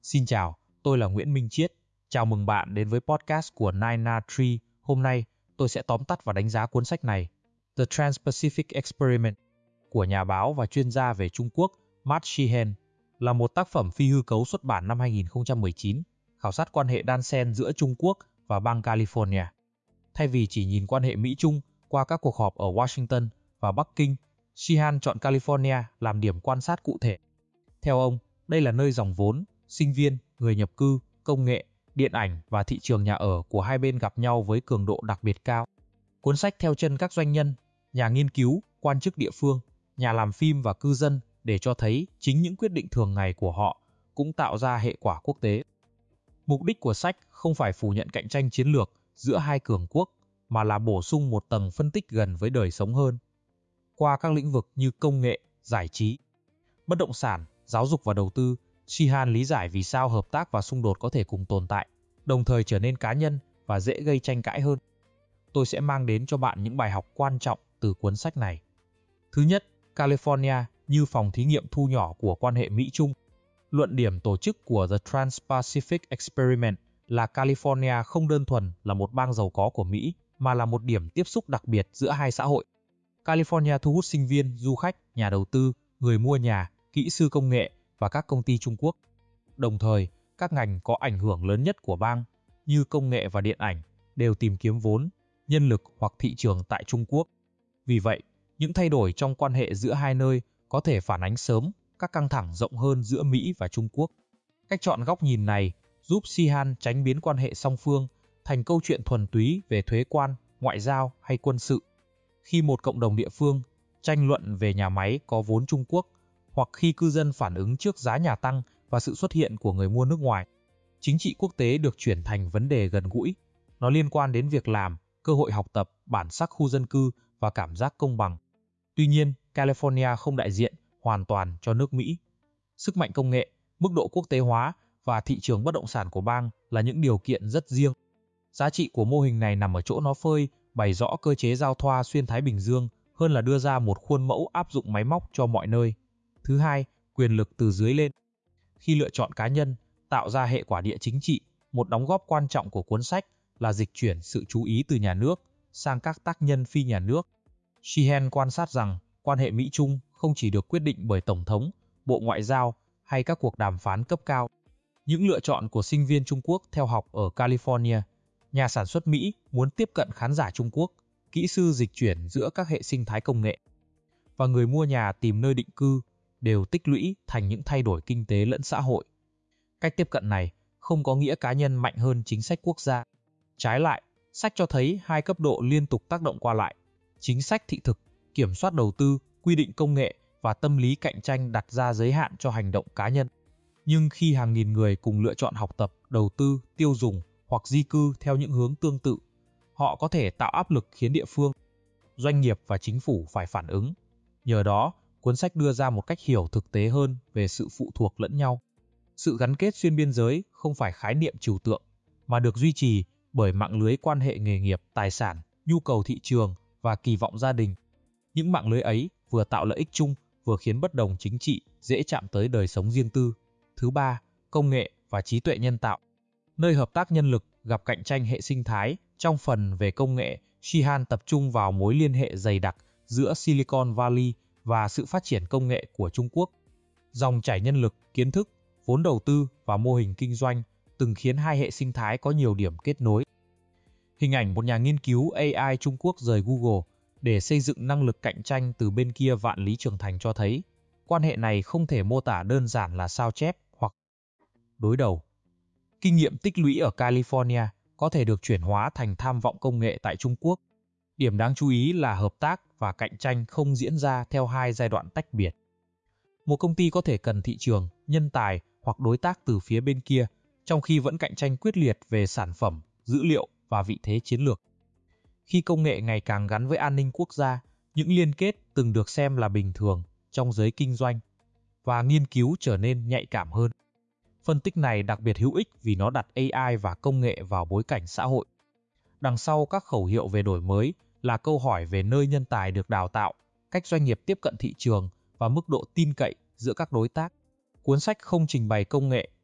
Xin chào, tôi là Nguyễn Minh Chiết. Chào mừng bạn đến với podcast của 9na3. Hôm nay, tôi sẽ tóm tắt và đánh giá cuốn sách này, The Trans-Pacific Experiment, của nhà báo và chuyên gia về Trung Quốc Mark Sheehan, là một tác phẩm phi hư cấu xuất bản năm 2019, khảo sát quan hệ đan xen giữa Trung Quốc và bang California. Thay vì chỉ nhìn quan hệ Mỹ-Trung qua các cuộc họp ở Washington và Bắc Kinh, Sheehan chọn California làm điểm quan sát cụ thể. Theo ông, đây là nơi dòng vốn, sinh viên, người nhập cư, công nghệ, điện ảnh và thị trường nhà ở của hai bên gặp nhau với cường độ đặc biệt cao. Cuốn sách theo chân các doanh nhân, nhà nghiên cứu, quan chức địa phương, nhà làm phim và cư dân để cho thấy chính những quyết định thường ngày của họ cũng tạo ra hệ quả quốc tế. Mục đích của sách không phải phủ nhận cạnh tranh chiến lược giữa hai cường quốc, mà là bổ sung một tầng phân tích gần với đời sống hơn. Qua các lĩnh vực như công nghệ, giải trí, bất động sản, giáo dục và đầu tư, Sheehan lý giải vì sao hợp tác và xung đột có thể cùng tồn tại, đồng thời trở nên cá nhân và dễ gây tranh cãi hơn. Tôi sẽ mang đến cho bạn những bài học quan trọng từ cuốn sách này. Thứ nhất, California như phòng thí nghiệm thu nhỏ của quan hệ Mỹ-Trung. Luận điểm tổ chức của The Trans-Pacific Experiment là California không đơn thuần là một bang giàu có của Mỹ, mà là một điểm tiếp xúc đặc biệt giữa hai xã hội. California thu hút sinh viên, du khách, nhà đầu tư, người mua nhà, kỹ sư công nghệ và các công ty Trung Quốc. Đồng thời, các ngành có ảnh hưởng lớn nhất của bang, như công nghệ và điện ảnh, đều tìm kiếm vốn, nhân lực hoặc thị trường tại Trung Quốc. Vì vậy, những thay đổi trong quan hệ giữa hai nơi có thể phản ánh sớm các căng thẳng rộng hơn giữa Mỹ và Trung Quốc. Cách chọn góc nhìn này giúp Sheehan tránh biến quan hệ song phương thành câu chuyện thuần túy về thuế quan, ngoại giao hay quân sự. Khi một cộng đồng địa phương tranh luận về nhà máy có vốn Trung Quốc, hoặc khi cư dân phản ứng trước giá nhà tăng và sự xuất hiện của người mua nước ngoài, chính trị quốc tế được chuyển thành vấn đề gần gũi. Nó liên quan đến việc làm, cơ hội học tập, bản sắc khu dân cư và cảm giác công bằng. Tuy nhiên, California không đại diện hoàn toàn cho nước Mỹ. Sức mạnh công nghệ, mức độ quốc tế hóa và thị trường bất động sản của bang là những điều kiện rất riêng. Giá trị của mô hình này nằm ở chỗ nó phơi bày rõ cơ chế giao thoa xuyên Thái Bình Dương hơn là đưa ra một khuôn mẫu áp dụng máy móc cho mọi nơi. Thứ hai, quyền lực từ dưới lên. Khi lựa chọn cá nhân, tạo ra hệ quả địa chính trị, một đóng góp quan trọng của cuốn sách là dịch chuyển sự chú ý từ nhà nước sang các tác nhân phi nhà nước. Sheehan quan sát rằng quan hệ Mỹ-Trung không chỉ được quyết định bởi Tổng thống, Bộ Ngoại giao hay các cuộc đàm phán cấp cao. Những lựa chọn của sinh viên Trung Quốc theo học ở California, nhà sản xuất Mỹ muốn tiếp cận khán giả Trung Quốc, kỹ sư dịch chuyển giữa các hệ sinh thái công nghệ, và người mua nhà tìm nơi định cư đều tích lũy thành những thay đổi kinh tế lẫn xã hội. Cách tiếp cận này không có nghĩa cá nhân mạnh hơn chính sách quốc gia. Trái lại, sách cho thấy hai cấp độ liên tục tác động qua lại. Chính sách thị thực, kiểm soát đầu tư, quy định công nghệ và tâm lý cạnh tranh đặt ra giới hạn cho hành động cá nhân. Nhưng khi hàng nghìn người cùng lựa chọn học tập, đầu tư, tiêu dùng hoặc di cư theo những hướng tương tự, họ có thể tạo áp lực khiến địa phương, doanh nghiệp và chính phủ phải phản ứng. Nhờ đó, cuốn sách đưa ra một cách hiểu thực tế hơn về sự phụ thuộc lẫn nhau. Sự gắn kết xuyên biên giới không phải khái niệm trừu tượng, mà được duy trì bởi mạng lưới quan hệ nghề nghiệp, tài sản, nhu cầu thị trường và kỳ vọng gia đình. Những mạng lưới ấy vừa tạo lợi ích chung, vừa khiến bất đồng chính trị dễ chạm tới đời sống riêng tư. Thứ ba, công nghệ và trí tuệ nhân tạo. Nơi hợp tác nhân lực gặp cạnh tranh hệ sinh thái. Trong phần về công nghệ, Sheehan tập trung vào mối liên hệ dày đặc giữa Silicon Valley và sự phát triển công nghệ của Trung Quốc. Dòng chảy nhân lực, kiến thức, vốn đầu tư và mô hình kinh doanh từng khiến hai hệ sinh thái có nhiều điểm kết nối. Hình ảnh một nhà nghiên cứu AI Trung Quốc rời Google để xây dựng năng lực cạnh tranh từ bên kia vạn lý trường thành cho thấy quan hệ này không thể mô tả đơn giản là sao chép hoặc đối đầu. Kinh nghiệm tích lũy ở California có thể được chuyển hóa thành tham vọng công nghệ tại Trung Quốc. Điểm đáng chú ý là hợp tác và cạnh tranh không diễn ra theo hai giai đoạn tách biệt. Một công ty có thể cần thị trường, nhân tài hoặc đối tác từ phía bên kia, trong khi vẫn cạnh tranh quyết liệt về sản phẩm, dữ liệu và vị thế chiến lược. Khi công nghệ ngày càng gắn với an ninh quốc gia, những liên kết từng được xem là bình thường trong giới kinh doanh và nghiên cứu trở nên nhạy cảm hơn. Phân tích này đặc biệt hữu ích vì nó đặt AI và công nghệ vào bối cảnh xã hội. Đằng sau các khẩu hiệu về đổi mới là câu hỏi về nơi nhân tài được đào tạo, cách doanh nghiệp tiếp cận thị trường và mức độ tin cậy giữa các đối tác. Cuốn sách không trình bày công nghệ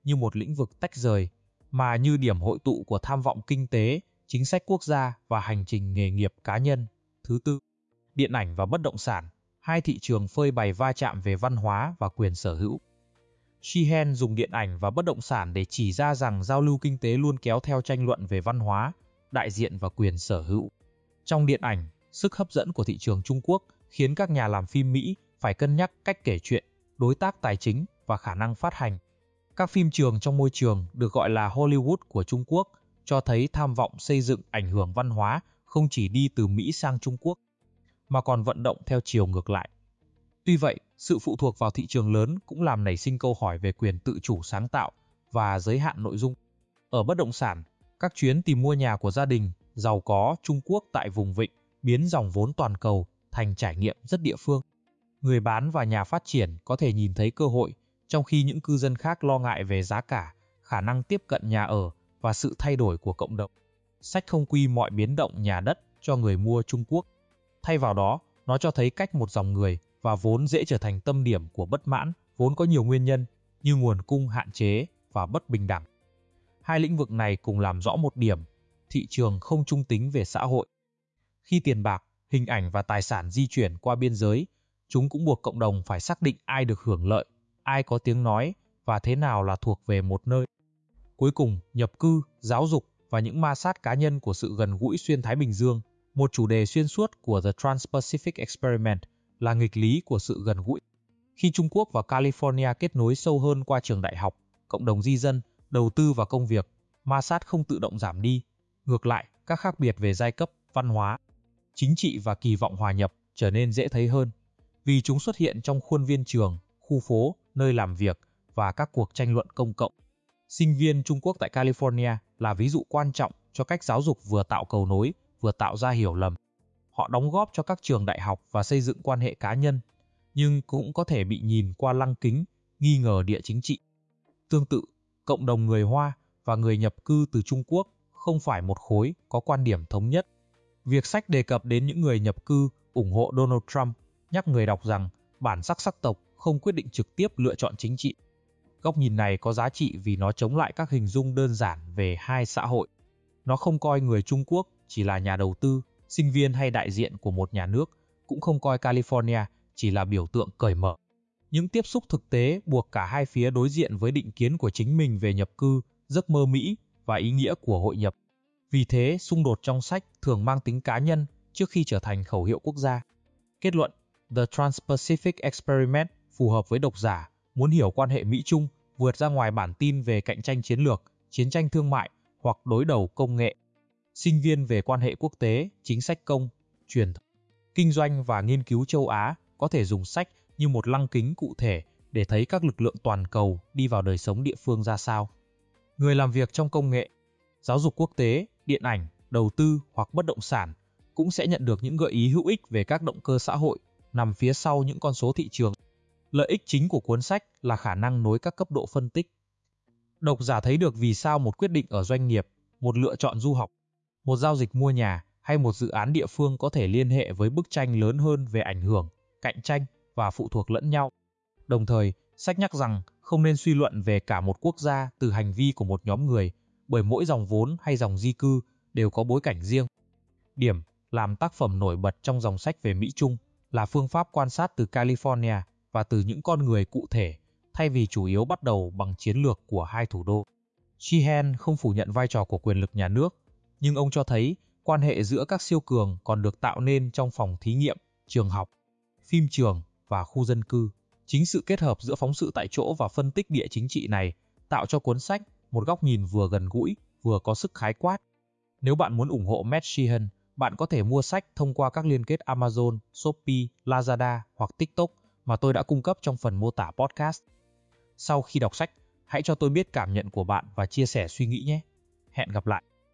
như một lĩnh vực tách rời, mà như điểm hội tụ của tham vọng kinh tế, chính sách quốc gia và hành trình nghề nghiệp cá nhân. Thứ tư, điện ảnh và bất động sản, hai thị trường phơi bày va chạm về văn hóa và quyền sở hữu. Sheehan dùng điện ảnh và bất động sản để chỉ ra rằng giao lưu kinh tế luôn kéo theo tranh luận về văn hóa, đại diện và quyền sở hữu. Trong điện ảnh, sức hấp dẫn của thị trường Trung Quốc khiến các nhà làm phim Mỹ phải cân nhắc cách kể chuyện, đối tác tài chính và khả năng phát hành. Các phim trường trong môi trường được gọi là Hollywood của Trung Quốc cho thấy tham vọng xây dựng ảnh hưởng văn hóa không chỉ đi từ Mỹ sang Trung Quốc, mà còn vận động theo chiều ngược lại. Tuy vậy, sự phụ thuộc vào thị trường lớn cũng làm nảy sinh câu hỏi về quyền tự chủ sáng tạo và giới hạn nội dung. Ở bất động sản, các chuyến tìm mua nhà của gia đình giàu có Trung Quốc tại vùng vịnh biến dòng vốn toàn cầu thành trải nghiệm rất địa phương. Người bán và nhà phát triển có thể nhìn thấy cơ hội, trong khi những cư dân khác lo ngại về giá cả, khả năng tiếp cận nhà ở và sự thay đổi của cộng đồng. Sách không quy mọi biến động nhà đất cho người mua Trung Quốc. Thay vào đó, nó cho thấy cách một dòng người và vốn dễ trở thành tâm điểm của bất mãn, vốn có nhiều nguyên nhân như nguồn cung hạn chế và bất bình đẳng. Hai lĩnh vực này cùng làm rõ một điểm, thị trường không trung tính về xã hội. Khi tiền bạc, hình ảnh và tài sản di chuyển qua biên giới, chúng cũng buộc cộng đồng phải xác định ai được hưởng lợi, ai có tiếng nói và thế nào là thuộc về một nơi. Cuối cùng, nhập cư, giáo dục và những ma sát cá nhân của sự gần gũi xuyên Thái Bình Dương, một chủ đề xuyên suốt của The Trans-Pacific Experiment là nghịch lý của sự gần gũi. Khi Trung Quốc và California kết nối sâu hơn qua trường đại học, cộng đồng di dân, đầu tư và công việc, ma sát không tự động giảm đi. Ngược lại, các khác biệt về giai cấp, văn hóa, chính trị và kỳ vọng hòa nhập trở nên dễ thấy hơn, vì chúng xuất hiện trong khuôn viên trường, khu phố, nơi làm việc và các cuộc tranh luận công cộng. Sinh viên Trung Quốc tại California là ví dụ quan trọng cho cách giáo dục vừa tạo cầu nối, vừa tạo ra hiểu lầm. Họ đóng góp cho các trường đại học và xây dựng quan hệ cá nhân, nhưng cũng có thể bị nhìn qua lăng kính, nghi ngờ địa chính trị. Tương tự, cộng đồng người Hoa và người nhập cư từ Trung Quốc không phải một khối có quan điểm thống nhất. Việc sách đề cập đến những người nhập cư ủng hộ Donald Trump nhắc người đọc rằng bản sắc tộc không quyết định trực tiếp lựa chọn chính trị. Góc nhìn này có giá trị vì nó chống lại các hình dung đơn giản về hai xã hội. Nó không coi người Trung Quốc chỉ là nhà đầu tư, sinh viên hay đại diện của một nhà nước, cũng không coi California chỉ là biểu tượng cởi mở. Những tiếp xúc thực tế buộc cả hai phía đối diện với định kiến của chính mình về nhập cư, giấc mơ Mỹ và ý nghĩa của hội nhập. Vì thế, xung đột trong sách thường mang tính cá nhân trước khi trở thành khẩu hiệu quốc gia. Kết luận, The Trans-Pacific Experiment phù hợp với độc giả muốn hiểu quan hệ Mỹ-Trung vượt ra ngoài bản tin về cạnh tranh chiến lược, chiến tranh thương mại hoặc đối đầu công nghệ. Sinh viên về quan hệ quốc tế, chính sách công, truyền thông, kinh doanh và nghiên cứu châu Á có thể dùng sách như một lăng kính cụ thể để thấy các lực lượng toàn cầu đi vào đời sống địa phương ra sao. Người làm việc trong công nghệ, giáo dục quốc tế, điện ảnh, đầu tư hoặc bất động sản cũng sẽ nhận được những gợi ý hữu ích về các động cơ xã hội nằm phía sau những con số thị trường. Lợi ích chính của cuốn sách là khả năng nối các cấp độ phân tích. Độc giả thấy được vì sao một quyết định ở doanh nghiệp, một lựa chọn du học, một giao dịch mua nhà hay một dự án địa phương có thể liên hệ với bức tranh lớn hơn về ảnh hưởng, cạnh tranh và phụ thuộc lẫn nhau. Đồng thời, sách nhắc rằng không nên suy luận về cả một quốc gia từ hành vi của một nhóm người, bởi mỗi dòng vốn hay dòng di cư đều có bối cảnh riêng. Điểm làm tác phẩm nổi bật trong dòng sách về Mỹ-Trung là phương pháp quan sát từ California và từ những con người cụ thể, thay vì chủ yếu bắt đầu bằng chiến lược của hai thủ đô. Sheehan không phủ nhận vai trò của quyền lực nhà nước, nhưng ông cho thấy quan hệ giữa các siêu cường còn được tạo nên trong phòng thí nghiệm, trường học, phim trường và khu dân cư. Chính sự kết hợp giữa phóng sự tại chỗ và phân tích địa chính trị này tạo cho cuốn sách một góc nhìn vừa gần gũi, vừa có sức khái quát. Nếu bạn muốn ủng hộ Matt Sheehan, bạn có thể mua sách thông qua các liên kết Amazon, Shopee, Lazada hoặc TikTok mà tôi đã cung cấp trong phần mô tả podcast. Sau khi đọc sách, hãy cho tôi biết cảm nhận của bạn và chia sẻ suy nghĩ nhé. Hẹn gặp lại!